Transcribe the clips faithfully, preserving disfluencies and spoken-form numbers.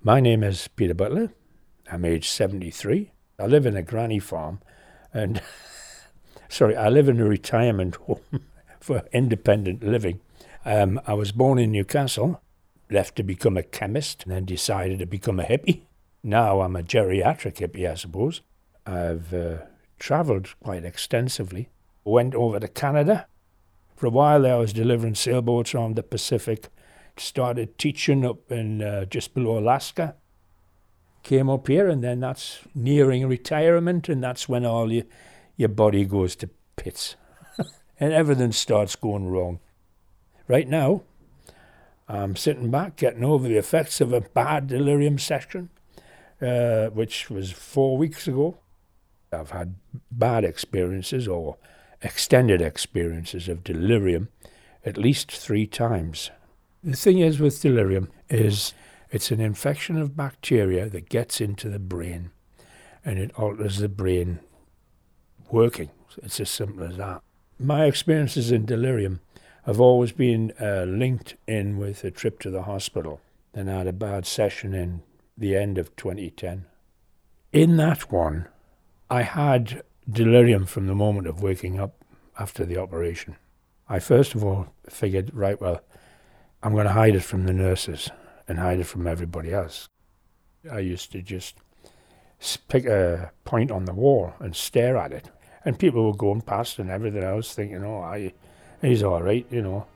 My name is Peter Butler. I'm age seventy-three. I live in a granny farm and, sorry, I live in a retirement home for independent living. Um, I was born in Newcastle, left to become a chemist, and then decided to become a hippie. Now I'm a geriatric hippie, I suppose. I've uh, travelled quite extensively. Went over to Canada. For a while there I was delivering sailboats around the Pacific. Started teaching up in uh, just below Alaska. Came up here, and then that's nearing retirement, and that's when all your, your body goes to pits. And everything starts going wrong. Right now, I'm sitting back, getting over the effects of a bad delirium session, uh, which was four weeks ago. I've had bad experiences or extended experiences of delirium at least three times. The thing is with delirium is it's an infection of bacteria that gets into the brain and it alters the brain working. It's as simple as that. My experiences in delirium have always been uh, linked in with a trip to the hospital. Then I had a bad session in the end of twenty ten. In that one, I had delirium from the moment of waking up after the operation. I first of all figured, right, well, I'm going to hide it from the nurses and hide it from everybody else. I used to just pick a point on the wall and stare at it. And people were going past and everything else thinking, oh, I, he's all right, you know.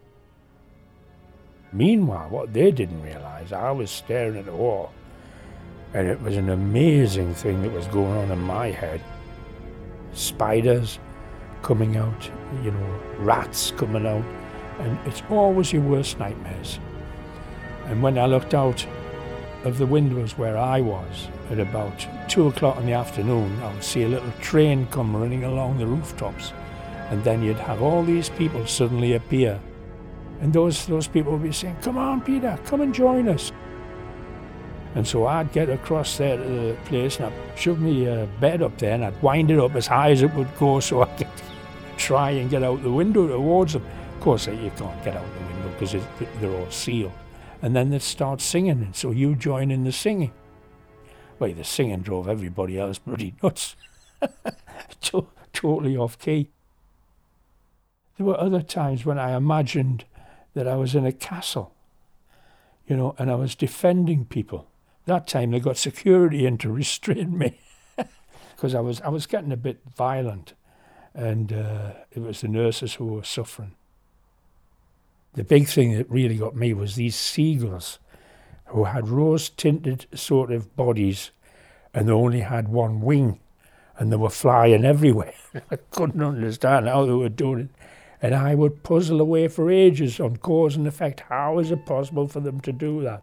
Meanwhile, what they didn't realise, I was staring at the wall. And it was an amazing thing that was going on in my head. Spiders coming out, you know, rats coming out. And it's always your worst nightmares. And when I looked out of the windows where I was at about two o'clock in the afternoon, I would see a little train come running along the rooftops. And then you'd have all these people suddenly appear. And those, those people would be saying, come on, Peter, come and join us. And so I'd get across there to the place and I'd shove me uh, bed up there and I'd wind it up as high as it would go so I could try and get out the window towards them. Of course, you can't get out the window because they're all sealed. And then they'd start singing, and so you join in the singing. Well, the singing drove everybody else bloody nuts. Totally off key. There were other times when I imagined that I was in a castle, you know, and I was defending people. That time they got security in to restrain me because I was I was getting a bit violent, and uh, it was the nurses who were suffering. The big thing that really got me was these seagulls who had rose-tinted sort of bodies and they only had one wing and they were flying everywhere. I couldn't understand how they were doing it. And I would puzzle away for ages on cause and effect. How is it possible for them to do that?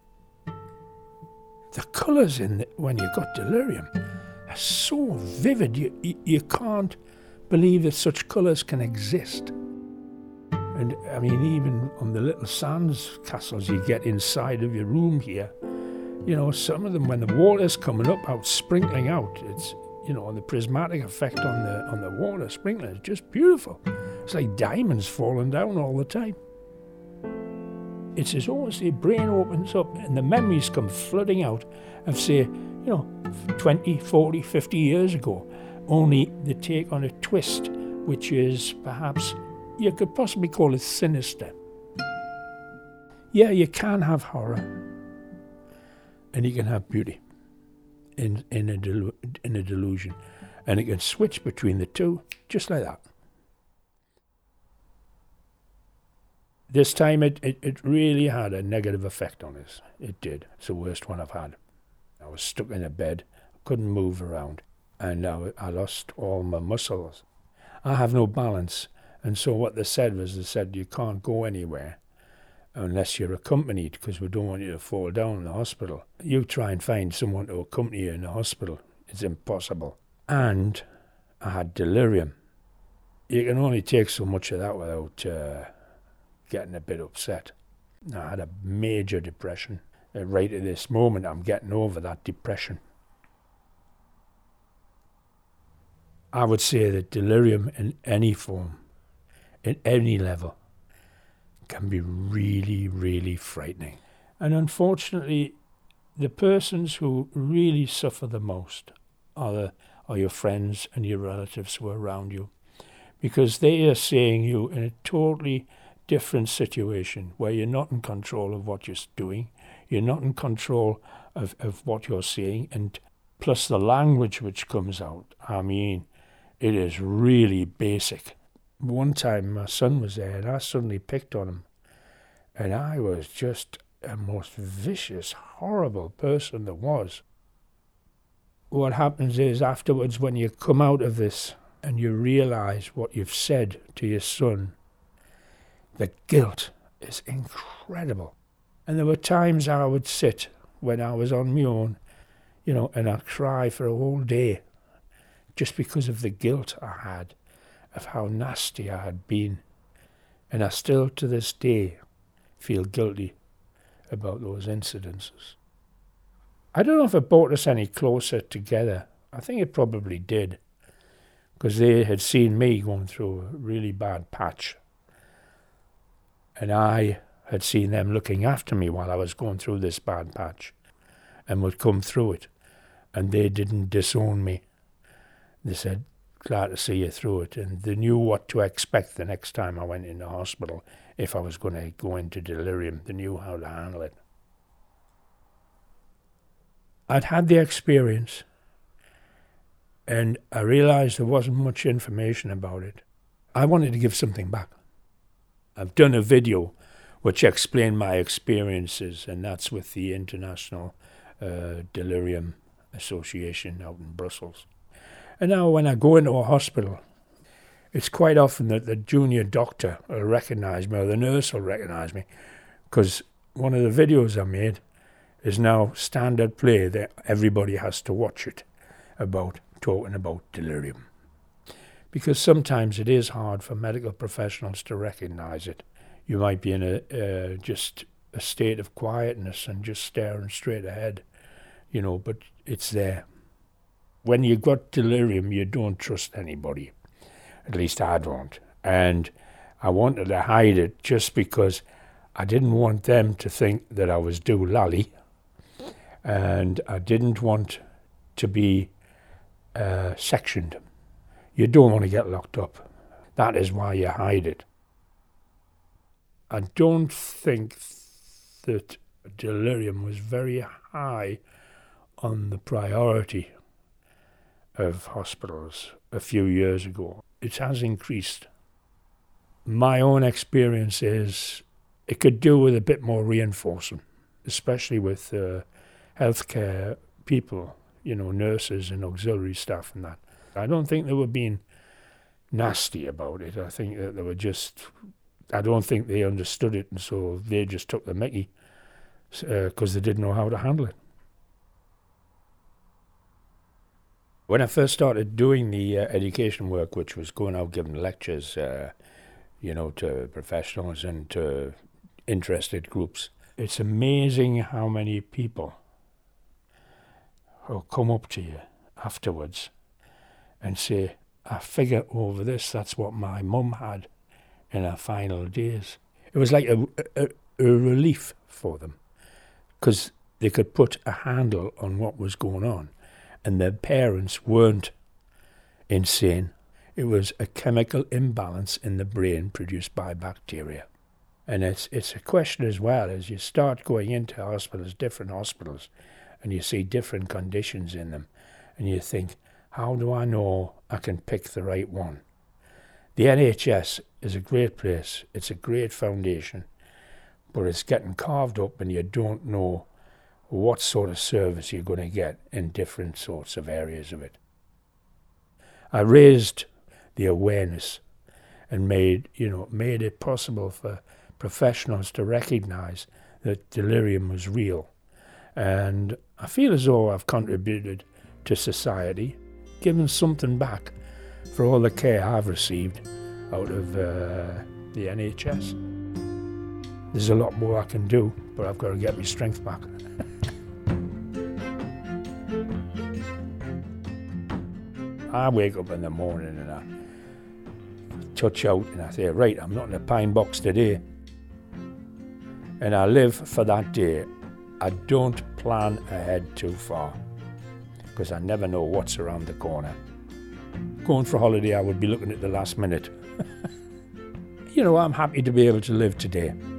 The colours in the, when you've got delirium are so vivid. You, you, you can't believe that such colours can exist. And I mean, even on the little sands castles you get inside of your room here, you know, some of them, when the water's coming up out, sprinkling out, it's, you know, the prismatic effect on the on the water sprinkling is just beautiful. It's like diamonds falling down all the time. It's as always the brain opens up and the memories come flooding out of, say, you know, twenty, forty, fifty years ago, only they take on a twist, which is perhaps, you could possibly call it sinister. Yeah, you can have horror, and you can have beauty in in a delu- in a delusion, and it can switch between the two just like that. This time, it, it, it really had a negative effect on us. It did. It's the worst one I've had. I was stuck in a bed, couldn't move around, and I, I lost all my muscles. I have no balance. And so what they said was, they said, you can't go anywhere unless you're accompanied because we don't want you to fall down in the hospital. You try and find someone to accompany you in the hospital. It's impossible. And I had delirium. You can only take so much of that without uh, getting a bit upset. I had a major depression. Uh, right at this moment, I'm getting over that depression. I would say that delirium in any form, at any level, can be really, really frightening. And unfortunately, the persons who really suffer the most are, the, are your friends and your relatives who are around you, because they are seeing you in a totally different situation where you're not in control of what you're doing, you're not in control of, of what you're seeing, and plus the language which comes out. I mean, it is really basic. One time my son was there and I suddenly picked on him, and I was just a most vicious, horrible person there was. What happens is afterwards, when you come out of this and you realise what you've said to your son, the guilt is incredible. And there were times I would sit when I was on my own, you know, and I'd cry for a whole day just because of the guilt I had of how nasty I had been. And I still, to this day, feel guilty about those incidences. I don't know if it brought us any closer together. I think it probably did, because they had seen me going through a really bad patch, and I had seen them looking after me while I was going through this bad patch, and would come through it, and they didn't disown me. They said, glad to see you through it, and they knew what to expect the next time I went into hospital. If I was going to go into delirium, they knew how to handle it. I'd had the experience, and I realised there wasn't much information about it. I wanted to give something back. I've done a video which explained my experiences, and that's with the International uh, Delirium Association out in Brussels. And now when I go into a hospital, it's quite often that the junior doctor will recognise me, or the nurse will recognise me, because one of the videos I made is now standard play that everybody has to watch it, about talking about delirium. Because sometimes it is hard for medical professionals to recognise it. You might be in a uh, just a state of quietness and just staring straight ahead, you know, but it's there. When you've got delirium, you don't trust anybody. At least I don't. And I wanted to hide it just because I didn't want them to think that I was doolally, and I didn't want to be uh, sectioned. You don't want to get locked up. That is why you hide it. I don't think that delirium was very high on the priority of hospitals a few years ago. It has increased. My own experience is it could do with a bit more reinforcing, especially with uh, healthcare people, you know, nurses and auxiliary staff and that. I don't think they were being nasty about it. I think that they were just, I don't think they understood it, and so they just took the mickey because uh, they didn't know how to handle it. When I first started doing the uh, education work, which was going out giving lectures, uh, you know, to professionals and to interested groups, it's amazing how many people who come up to you afterwards and say, I figure over this, that's what my mum had in her final days. It was like a, a, a relief for them, because they could put a handle on what was going on. And their parents weren't insane. It was a chemical imbalance in the brain produced by bacteria. And it's it's a question as well, as you start going into hospitals, different hospitals, and you see different conditions in them, and you think, how do I know I can pick the right one? The N H S is a great place. It's a great foundation, but it's getting carved up and you don't know what sort of service you're going to get in different sorts of areas of it. I raised the awareness and made, you know, made it possible for professionals to recognise that delirium was real. And I feel as though I've contributed to society, given something back for all the care I've received out of uh, the N H S. There's a lot more I can do, but I've got to get my strength back. I wake up in the morning and I touch out and I say, right, I'm not in a pine box today. And I live for that day. I don't plan ahead too far because I never know what's around the corner. Going for a holiday, I would be looking at the last minute. You know, I'm happy to be able to live today.